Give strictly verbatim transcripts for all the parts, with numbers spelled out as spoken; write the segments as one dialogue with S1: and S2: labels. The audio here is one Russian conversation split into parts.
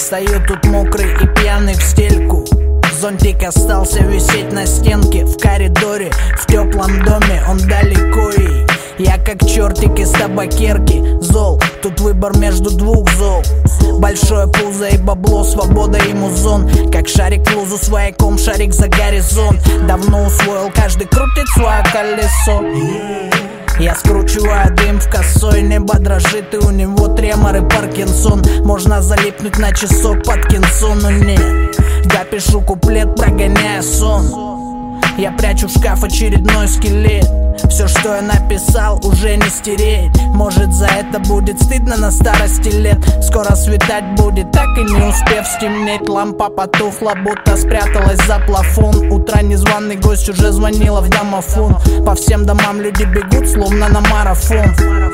S1: Стою тут мокрый и пьяный в стельку. Зонтик остался висеть на стенке. В коридоре, в теплом доме, он далеко и я как чертик из табакерки. Зол, тут выбор между двух зол. Большое пузо и бабло, свобода и музон. Как шарик в лузу свояком, шарик за горизонт. Давно усвоил, каждый крутит свое колесо. Я скручиваю дым в косой, небо дрожит, и у него тремор и Паркинсон. Можно залипнуть на часок под кинцо, но нет. Я пишу куплет, прогоняя сон. Я прячу в шкаф очередной скелет. Все, что я написал, уже не стереть. Может, за это будет стыдно на старости лет. Скоро светать будет, так и не успев стемнеть. Лампа потухла, будто спряталась за плафон. Утро незваный гость уже звонила в домофон. По всем домам люди бегут, словно на марафон.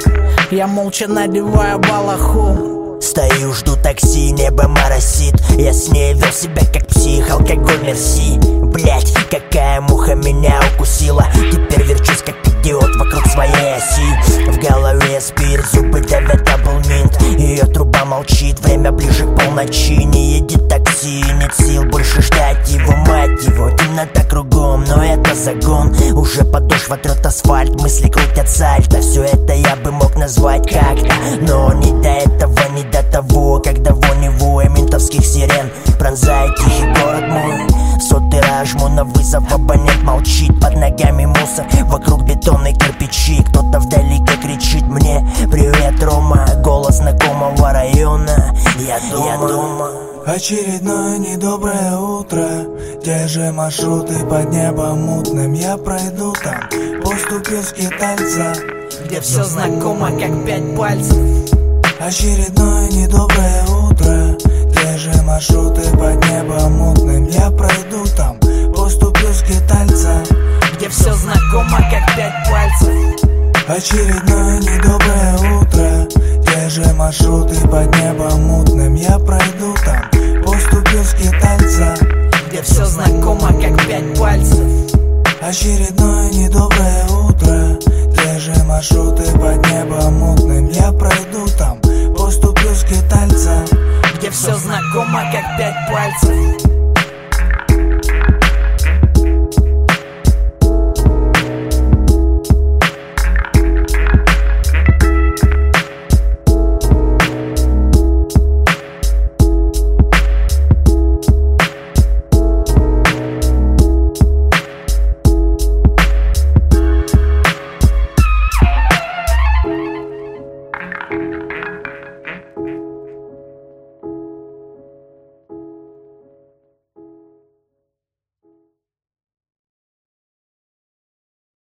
S1: Я молча надеваю балахон.
S2: Стою, жду такси, небо моросит. Я с ней вел себя как псих, алкоголь мерси. Блять, какая муха меня укусила. Теперь верчусь как идиот вокруг своей оси. В голове спирт, зубы давят даблминт. Ее труба молчит, время ближе к полночи. Не едет такси, нет сил больше ждать его, мать его. Темнота кругом, но это загон. Уже подошва трет асфальт, мысли крутят сальто. Все это я бы мог назвать как-то, но не до этого, не до того, когда вони воя ментовских сирен пронзает тихий город мой. Сотый раз жму на вызов, абонент молчит. Под ногами мусор, вокруг бетонные кирпичи. Кто-то вдалеке кричит мне: привет, Рома. Голос знакомого района. Я дома, я дома.
S3: Очередное недоброе утро. Те же маршруты под небом мутным. Я пройду там, поступил скитальца,
S1: где все знакомо, как пять пальцев.
S3: Очередное недоброе утро. Те же маршруты под небом мутным. Я пройду там, поступлю скитальца,
S1: где все знакомо, как пять пальцев.
S3: Очередное недоброе утро. Те же маршруты под небом мутным. Я пройду там, поступлю скитальца,
S1: где все знакомо, как пять пальцев.
S3: Очередное недоброе утро. Те же маршруты под небом мутным. Я пройду там, поступлю скитальца,
S1: где все знакомо, как пять пальцев.